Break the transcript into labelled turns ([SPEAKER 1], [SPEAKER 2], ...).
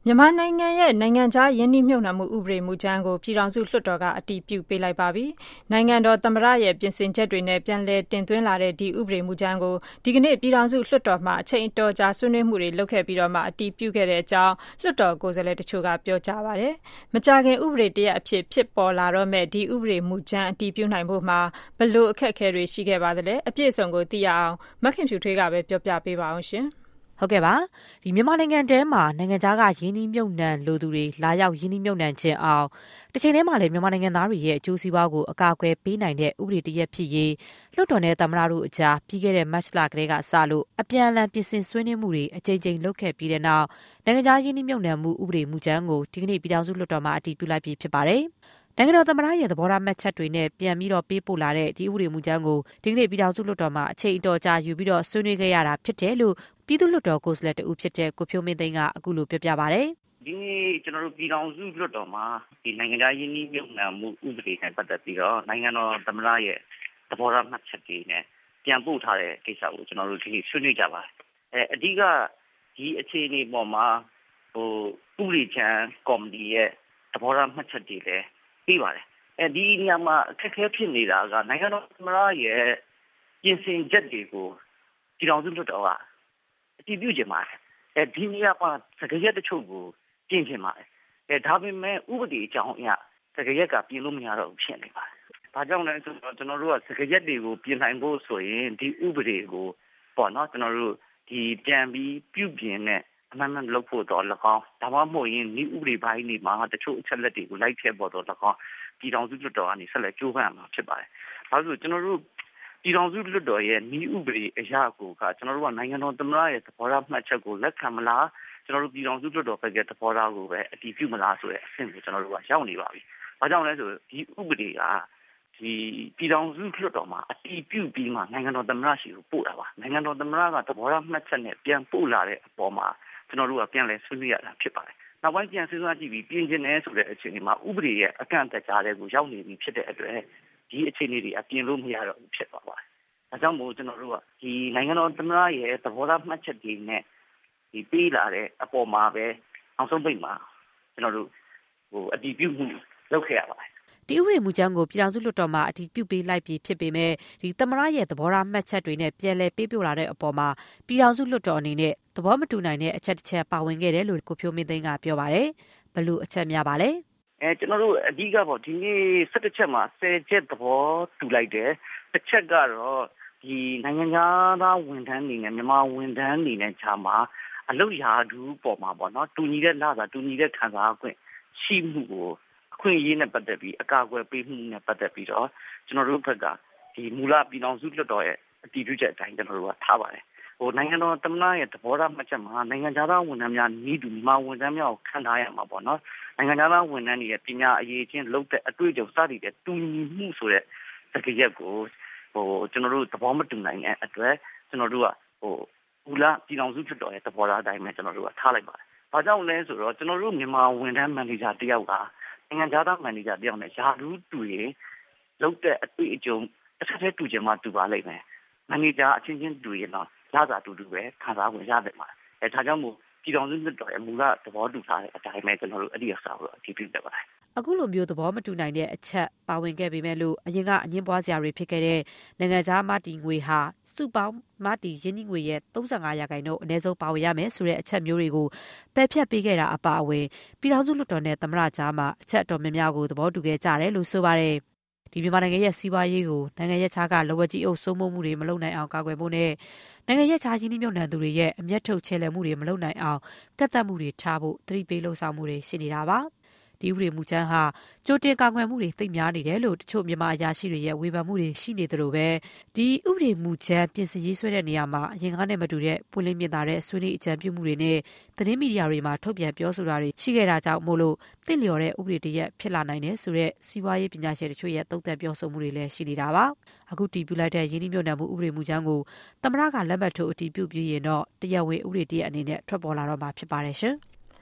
[SPEAKER 1] မြန်မာနိုင်ငံရဲ့နိုင်ငံခြားရင်းနှီးမြှုပ်နှံမှုဥပဒေမူကြမ်းကိုပြည်ထောင်စုလွှတ်တော်ကအတည်ပြုပေးလိုက်ပါပြီ။နိုင်ငံတော်သမ္မတရဲ့ပြင်ဆင်ချက်တွေနဲ့ပြန်လည်တင်သွင်းလာတဲ့ဒီဥပဒေမူကြမ်းကိုဒီကနေ့ပြည်ထောင်စုလွှတ်တော်မှာအချိန်အတော်ကြာဆွေးနွေးမှုတွေလုပ်ခဲ့ပြီးတော့မှအတည်ပြုခဲ့တဲ့အကြောင်းလွှတ်တော်ကိုယ်စားလှယ်တချို့ကပြောကြားပါတယ်။မကြာခင်ဥပဒေတရပ်အဖြစ်ဖြစ်ပေါ်လာတော့မဲ့ဒီဥပဒေမူကြမ်းအတည်ပြုနိုင်ဖို့မှာဘယ်လိုအခက်အခဲတွေရှိခဲ့ပါသလဲ။အပြည့်အစုံကိုသိရအောင်မခင်ဖြူထွေးကပဲပြောပြပေးပါအောင်ရှင်။
[SPEAKER 2] ဟုတ်ကဲ့ပါဒီမြန်မာနိုင်ငံတဲမှာနိုင်ငံခြားကရင်းနှီးမြှုပ်နှံလိုသူတွေလာရောက်ရင်းနှီးမြှုပ်နှံခြင်းအောင်တစ်ချိန်တည်းမှာလည်းမြန်မာနိုင်ငံသားတွေရဲ့အကျိုးစီးပွားကိုအကာအကွယ်ပေးနိုင်တဲ့ဥပဒေတရက်ဖြစ်ရေးလွှတ်တော်နဲ့သမ္မတတို့အကြားပြီးခဲ့တဲ့မတ်လကတည်းကစလို့အပြန်အလှန်ပြင်ဆင်ဆွေးနွေးမှုတွေအကြိမ်ကြိမ်လုပ်ခဲ့ပြီးတဲ့နောက်နိုင်ငံခြားရင်းနှီးမြှုပ်နှံမှုဥပဒေမူကြမ်းကိုဒီကနေ့ပြည်ထောင်စုလွှတ်တော်မှာအတည်ပြုလိုက်ပြီဖြစ်ပါတယ်နိုင်ငံတော်သမ္မတရဲ့သဘောထားမှတ်ချက်တွေနဲ့ပြန်ပြီးတော့ပေးပို့လာတဲ့ဒီဥပဒေမူကြမ်းကိုဒီကနေ့ပြည်ထောင်စုလွှတ်တော်မှာအချိန်အတော်ကြာယူပြီးတော့ဆွေးနွေးခဲ့ရတာဖြစ်တယ်လို့ပြည်သူ့လွှတ်တော်ကိုယ်စားလှယ်တဦးဖြစ်တဲ့ကိုဖြိုးမင်းသိန်းကအခုလိုပြောပြပါဗျ
[SPEAKER 3] ။ဒီနေ့ကျွန်တော်တို့ပြည်ထောင်စုလွှတ်တော်မှာဒီနိုင်ငံခြားရင်းနှီးမြှုပ်နှံမှုဥပဒေနဲ့ပတ်သက်ပြီးတော့နိုင်ငံတော်သမ္မတရဲ့သဘောထားမှတ်ချက်တွေနဲ့ပြန်ပို့ထားတဲ့ကိစ္စကိုကျွန်တော်တို့ဒီနေ့ဆွေးနွေးကြပါတယ်။အဓိကဒီအခြေအနေပေါ်မှာဥပဒေချမ်းကော်မတီရဲ့သဘောထားမှတ်ချက်တွေလည်းပြီးပါတယ်ဒီနေရာမှာအခက်အခဲဖြစ်နေတာကနိုင်ငံတော်သမ္မတရဲ့ပြင်ဆင်ချက်တွေကိုပြည်ထောင်စုလွှတ်တော်ကအတည်ပြုခြင်းပါတယ်ဒီနေရာမှာစကားရက်တချို့ကိုပြင်ခြင်းပါတယ်ဒါပေမဲ့ဥပဒေအကြောင်းအရစကားရက်ကပြင်လို့မရတော့ဘူးဖြစ်နေပါတယ်ဘာကြောင့်လဲဆိုတော့ကျွန်တော်တို့ကစကားရက်တွေကိုပြင်နိုင်ဖို့ဆိုရင်ဒီဥပဒေကိုပေါ့နော်ကျွန်တော်တို့ဒီပြန်ပြီးပြုပြင်တဲ့အမှန်မှန်လုပ်ဖို့တော့၎င်းဒါမှမဟုတ်ရင်ဒီဥပဒေပိုင်းတွေမှာတချို့အချက်လက်တွေကိုလိုက်ထည့်ဖို့တော့၎င်းပြည်ထောင်စုလွှတ်တော်ကနေဆက်လက်ကြိုးပမ်းမှာဖြစ်ပါတယ်။ဒါဆိုကျွန်တော်တို့ပြည်ထောင်စုလွှတ်တော်ရဲ့ဤဥပဒေအရာကိုကကျွန်တော်တို့ကနိုင်ငံတော်သမ္မတရဲ့သဘောထားမှတ်ချက်ကိုလက်ခံမလားကျွန်တော်တို့ပြည်ထောင်စုလွှတ်တော်ဘက်ကသဘောထားကိုပဲအတည်ပြုမလားဆိုတဲ့အဆင့်ကိုကျွန်တော်တို့ကရောက်နေပါပြီ။ဘာကြောင့်လဲဆိုဒီဥပဒေကဒီပြည်ထောင်စုလွှတ်တော်မှာအတည်ပြုပြီးမှနိုင်ငံတော်သမ္မတရှိကိုပို့တာပါ။နိုင်ငံတော်သမ္မတကသဘောထားမှတ်ချက်နဲ့ပြန်ပို့လာတဲ့အပေါ်မှာကျွန်တော်တို့ကပြန်လဲဆွေးနွေးရတာဖြစ်ပါတယ်။နောက်ပိုင်းပြန်စဉ်းစားကြည့်ပြီးပြင်ကျင်နေဆိုတဲ့အခြေအနေမှာဥပဒေရဲ့အကန့်အသတ်ကြားတွေကိုရောက်နေပြီဖြစ်တဲ့အတွက်ဒီအခြေအနေတွေအပြင်လို့မရတော့ဘူးဖြစ်သွားပါတယ်။ဒါကြောင့်မို့ကျွန်တော်တို့ကဒီနိုင်ငံတော်သမ္မတရဲ့သဘောထားမှတ်ချက်တွေနဲ့ဒီပေးလာတဲ့အပေါ်မှာပဲအောင်ဆုံးပိတ်မှာကျွန်တော်တို့အတည်ပြုမှုလုပ်ခဲ့ရပါတယ်
[SPEAKER 2] ဒီဥပဒေမူကြမ်းကိုပြည်ထောင်စုလွှတ်တော်မှာအတည်ပြုပေးလိုက်ပြီးဖြစ်ပေမဲ့ဒီသမ္မတရဲ့သဘောထားမှတ်ချက်တွေနဲ့ပြန်လည်ပေးပို့လာတဲ့အပေါ်မှာပြည်ထောင်စုလွှတ်တော်အနေနဲ့သဘောမတူနိုင်တဲ့အချက်တစ်ချက်ပါဝင်ခဲ့တယ်လို့ကိုဖြိုးမင်းသိန်းကပြောပါတယ်။ဘယ်လိုအချက်များပါလဲ
[SPEAKER 3] ။ကျွန်တော်တို့အဓိကပေါ့ဒီနေ့17ချက်မှာ10ချက်သဘောတူလိုက်တယ်။တစ်ချက်ကတော့ဒီနိုင်ငံသားဝန်ထမ်းတွေနဲ့မြန်မာဝန်ထမ်းတွေနဲ့ခြားမှာအလုပ်ရာထူးပေါ်မှာပေါ့နော်တူညီတဲ့လစာတူညီတဲ့ခံစား권ရှိမှုကိုအခွင့်အရေးနဲ့ပတ်သက်ပြီးအကာအကွယ်ပေးမှုနဲ့ပတ်သက်ပြီးတော့ကျွန်တော်တို့ဘက်ကဒီမူလပြည်ထောင်စုလွှတ်တော်ရဲ့အတည်ပြုချက်အတိုင်းကျွန်တော်တို့ကထားပါတယ်နိုင်ငံတော်သမ္မတရဲ့သဘောထားမှတ်ချက်မှာနိုင်ငံသားဝန်ထမ်းများဤသူမြန်မာဝန်ထမ်းများကိုခံထားရမှာပေါ့နော်နိုင်ငံသားဝန်ထမ်းတွေရဲ့ပညာအရေးချင်းလုပ်တဲ့အတွေ့အကြုံစသည်တဲ့တူညီမှုဆိုတဲ့စကားရက်ကိုကျွန်တော်တို့သဘောမတူနိုင်တဲ့အတွက်ကျွန်တော်တို့ကမူလပြည်ထောင်စုလွှတ်တော်ရဲ့သဘောထားအတိုင်းပဲကျွန်တော်တို့ကထားလိုက်ပါတယ်။ဘာကြောင့်လဲဆိုတော့ကျွန်တော်တို့မြန်မာဝန်ထမ်းမန်နေဂျာတယောက်ကနိုင်ငံသားမန်နေဂျာတယောက်နဲ့ယာထူးတူရင်လုပ်တဲ့အတွေ့အကြုံတစ်ဆက်တည်းတူချင်မှတူပါလိမ့်မယ်။မန်နေဂျာအချင်းချင်းတူရင်တော့ရတာတူတူပဲခံစားဝင်ရတယ်မှာ။ဒါကြောင့်မို့ပြည်ထောင်စုလွှတ်တော်ရဲ့မူလသဘောတူထားတဲ့အတိုင်းပဲကျွန်တော်တို့အဒီအစားကိုအတည်ပြုတတ်ပါတယ်
[SPEAKER 2] ။အခုလိုမျိုးသဘောမတူနိုင်တဲ့အချက်ပါဝင်ခဲ့ပေမဲ့လို့အရင်ကအငင်းပွားစရာတွေဖြစ်ခဲ့တဲ့နိုင်ငံခြားမတီငွေဟာစုပေါင်းမတီရင်းနှီးငွေရဲ့35%အနည်းဆုံးပါဝင်ရမယ်ဆိုတဲ့အချက်မျိုးတွေကိုပယ်ဖျက်ပေးခဲ့တာအပါအဝင်ပြည်ထောင်စုလွှတ်တော်နဲ့သမ္မတကြားမှာအချက်တော်များများကိုသဘောတူခဲ့ကြတယ်လို့ဆိုပါတယ်။ဒီမြန်မာနိုင်ငံရဲ့စီးပွားရေးကိုနိုင်ငံရဲ့ခြားကလော်ဝက်ကြီးအုပ်စိုးမိုးမှုတွေမလုပ်နိုင်အောင်ကာကွယ်ဖို့နဲ့နိုင်ငံရဲ့ခြားရင်းနှီးမြှုပ်နှံသူတွေရဲ့အမျက်ထုတ်ချဲလှယ်မှုတွေမလုပ်နိုင်အောင်ကန့်သတ်မှုတွေထားဖို့သတိပေးလှုံ့ဆော်မှုတွေရှိနေတာပါ။ဒီဥပဒေမူကြမ်းဟာကြိုတင်ကာကွယ်မှုတွေသိပ်များနေတယ်လို့တချို့မြန်မာအရာရှိတွေရဲ့ဝေဖန်မှုတွေရှိနေသလိုပဲဒီဥပဒေမူကြမ်းပြင်ဆင်ရေးဆွဲတဲ့နေရာမှာအရင်ကနဲ့မတူတဲ့ပွင့်လင်းမြင်သာတဲ့ဆွေးနွေးအကြံပြုမှုတွေနဲ့သတင်းမီဒီယာတွေမှာထုတ်ပြန်ပြောဆိုတာတွေရှိခဲ့တာကြောင့်မို့လို့တင့်လျော်တဲ့ဥပဒေတရက်ဖြစ်လာနိုင်တယ်ဆိုတဲ့စီးပွားရေးပညာရှင်တချို့ရဲ့သုံးသပ်ပြောဆိုမှုတွေလည်းရှိနေတာပါအခုတည်ပြုလိုက်တဲ့ရင်းနှီးမြှုပ်နှံမှုဥပဒေမူကြမ်းကိုသမ္မတကလက်မှတ်ထိုးအတည်ပြုပြီးရင်တော့တရားဝင်ဥပဒေတရက်အနေနဲ့ထွက်ပေါ်လာတော့မှာဖြစ်ပါတယ်ရှင်။